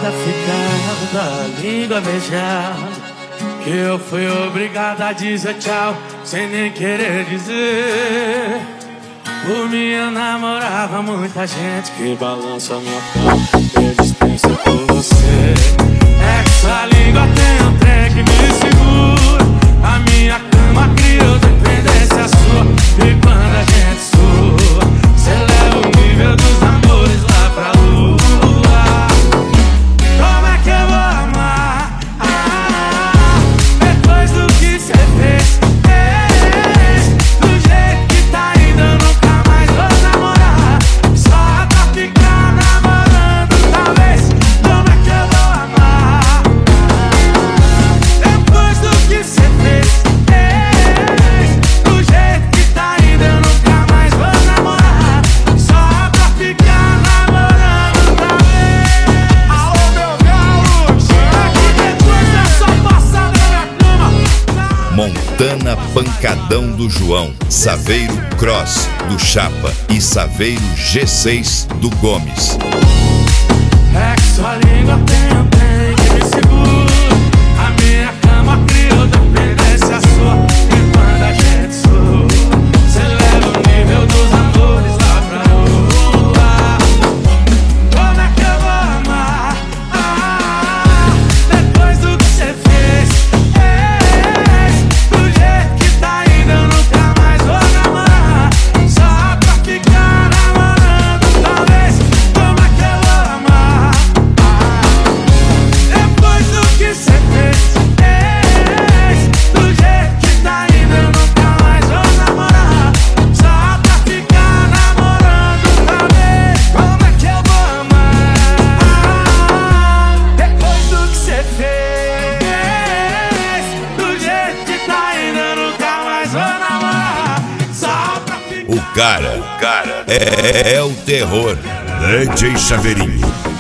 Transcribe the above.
nada ficava da língua beijada, que eu fui obrigado a dizer tchau sem nem querer dizer. Por mim eu namorava muita gente que balança minha palma, eu dispenso por você. É que sua língua tem um trem que me segura, a minha cama criou dependência sua. E quando a gente sua, cê leva o nível dos amores lá pra lua. Como é que eu vou amar depois do que cê fez? Do jeito que tá indo eu nunca mais vou namorar, só pra ficar namorando talvez. Como é que eu vou amar depois do que cê fez? Do jeito que tá indo eu nunca mais vou namorar, só pra ficar namorando talvez. Alô meu galo, chega aqui depois dessa passada na minha cama. Montana Pancadão do João, Saveiro Cross do Chapa e Saveiro G6 do Gomes. É que sua língua tem um trem que me segura, a minha cama criou dependência sua. E quando a gente sua, cê leva o nível dos amores lá pra lua. Como é que eu vou amar depois do que cê fez? Do jeito que tá indo eu nunca mais vou namorar, só pra ficar namorando talvez. Como é que eu vou amar depois do que cê fez? Do jeito que tá indo eu nunca mais vou namorar, só pra ficar namorando talvez. Como é que eu vou amar depois do que cê fez? Do jeito que tá indo eu nunca mais vou namorar, só pra ficar. O cara é o terror. DJ Saveirinho.